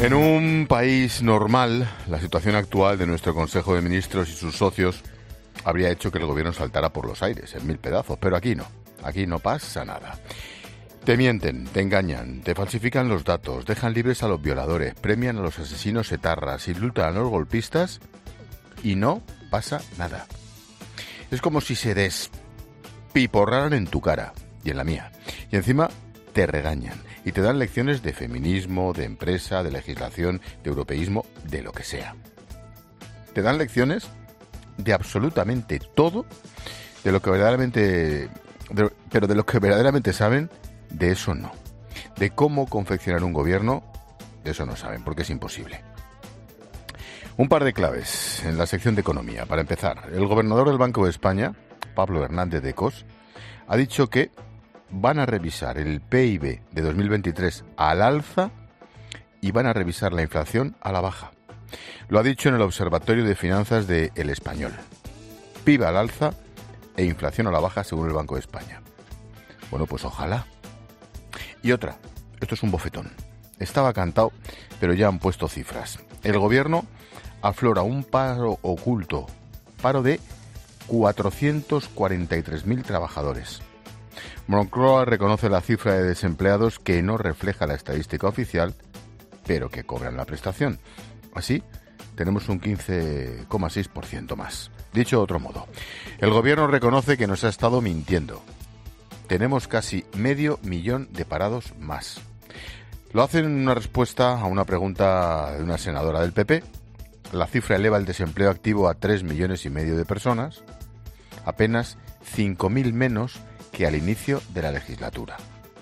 En un país normal, la situación actual de nuestro Consejo de Ministros y sus socios habría hecho que el gobierno saltara por los aires en mil pedazos, pero aquí no pasa nada. Te mienten, te engañan, te falsifican los datos, dejan libres a los violadores, premian a los asesinos etarras, indultan a los golpistas y no pasa nada. Es como si se despiporraran en tu cara y en la mía, y encima te regañan y te dan lecciones de feminismo, de empresa, de legislación, de europeísmo, de lo que sea. Te dan lecciones de absolutamente todo, de lo que verdaderamente, pero de lo que verdaderamente saben, de eso no. De cómo confeccionar un gobierno, de eso no saben, porque es imposible. Un par de claves en la sección de economía. Para empezar, el gobernador del Banco de España, Pablo Hernández de Cos, ha dicho que van a revisar el PIB de 2023 al alza y van a revisar la inflación a la baja. Lo ha dicho en el Observatorio de Finanzas de El Español. PIB al alza e inflación a la baja según el Banco de España. Bueno, pues ojalá. Y otra, esto es un bofetón. Estaba cantado, pero ya han puesto cifras. El gobierno aflora un paro oculto, paro de 443.000 trabajadores. Moncloa reconoce la cifra de desempleados que no refleja la estadística oficial, pero que cobran la prestación. Así, tenemos un 15,6% más. Dicho de otro modo, el gobierno reconoce que nos ha estado mintiendo. Tenemos casi 500.000 de parados más. Lo hacen en una respuesta a una pregunta de una senadora del PP. La cifra eleva el desempleo activo a 3,5 millones de personas, apenas 5.000 menos que al inicio de la legislatura.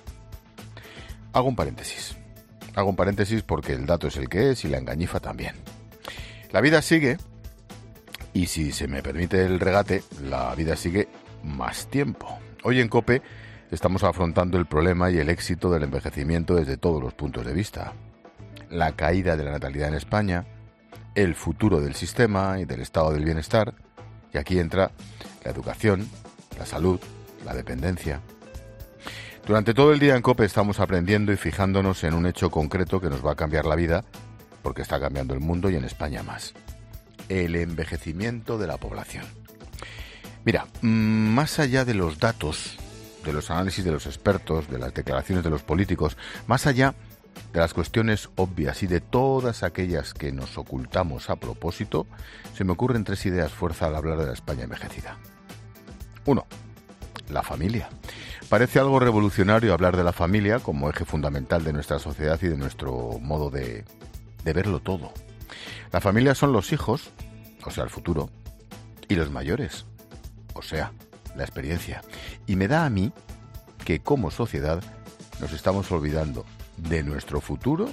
Hago un paréntesis porque el dato es el que es y la engañifa también. La vida sigue, y si se me permite el regate, la vida sigue más tiempo. Hoy en COPE estamos afrontando el problema y el éxito del envejecimiento desde todos los puntos de vista. La caída de la natalidad en España, el futuro del sistema y del estado del bienestar, y aquí entra la educación, la salud, la dependencia. Durante todo el día en COPE estamos aprendiendo y fijándonos en un hecho concreto que nos va a cambiar la vida, porque está cambiando el mundo y en España más. El envejecimiento de la población. Mira, más allá de los datos, de los análisis de los expertos, de las declaraciones de los políticos, más allá de las cuestiones obvias y de todas aquellas que nos ocultamos a propósito, se me ocurren 3 ideas fuerza al hablar de la España envejecida. 1. La familia. Parece algo revolucionario hablar de la familia como eje fundamental de nuestra sociedad y de nuestro modo de verlo todo. La familia son los hijos, o sea, el futuro, y los mayores, o sea, la experiencia. Y me da a mí que como sociedad nos estamos olvidando de nuestro futuro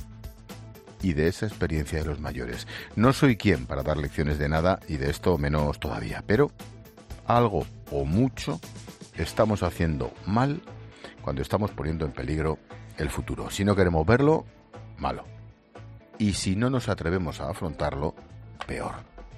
y de esa experiencia de los mayores. No soy quien para dar lecciones de nada y de esto menos todavía, pero algo o mucho estamos haciendo mal cuando estamos poniendo en peligro el futuro. Si no queremos verlo, malo. Y si no nos atrevemos a afrontarlo, peor.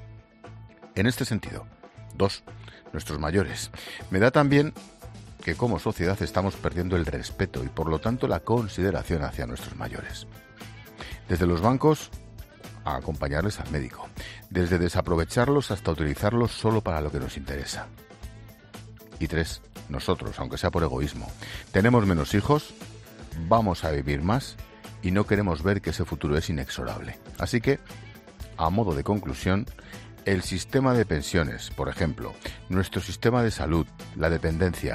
En este sentido, 2. Nuestros mayores. Me da también que como sociedad estamos perdiendo el respeto y por lo tanto la consideración hacia nuestros mayores. Desde los bancos a acompañarles al médico. Desde desaprovecharlos hasta utilizarlos solo para lo que nos interesa. Y 3. Nosotros, aunque sea por egoísmo, tenemos menos hijos, vamos a vivir más y no queremos ver que ese futuro es inexorable. Así que, a modo de conclusión, el sistema de pensiones, por ejemplo, nuestro sistema de salud, la dependencia,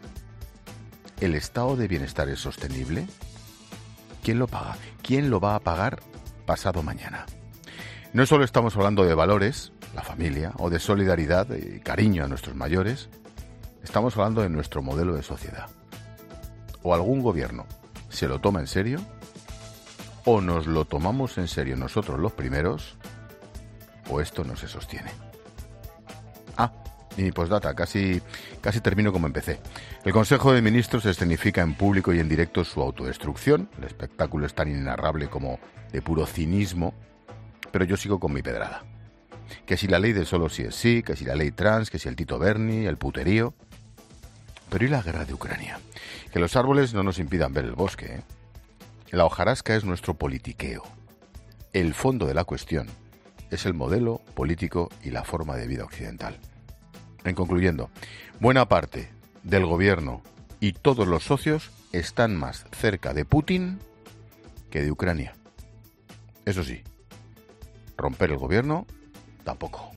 ¿el estado de bienestar es sostenible? ¿Quién lo paga? ¿Quién lo va a pagar pasado mañana? No solo estamos hablando de valores, la familia, o de solidaridad y cariño a nuestros mayores, estamos hablando de nuestro modelo de sociedad. O algún gobierno se lo toma en serio, o nos lo tomamos en serio nosotros los primeros, o esto no se sostiene. Y mi postdata, casi termino como empecé. El Consejo de Ministros escenifica en público y en directo su autodestrucción. El espectáculo es tan inenarrable como de puro cinismo, pero yo sigo con mi pedrada. Que si la ley de solo sí es sí, que si la ley trans, que si el Tito Berni, el puterío. Pero ¿y la guerra de Ucrania? Que los árboles no nos impidan ver el bosque, ¿eh? La hojarasca es nuestro politiqueo. El fondo de la cuestión es el modelo político y la forma de vida occidental. En concluyendo, buena parte del gobierno y todos los socios están más cerca de Putin que de Ucrania. Eso sí, romper el gobierno tampoco.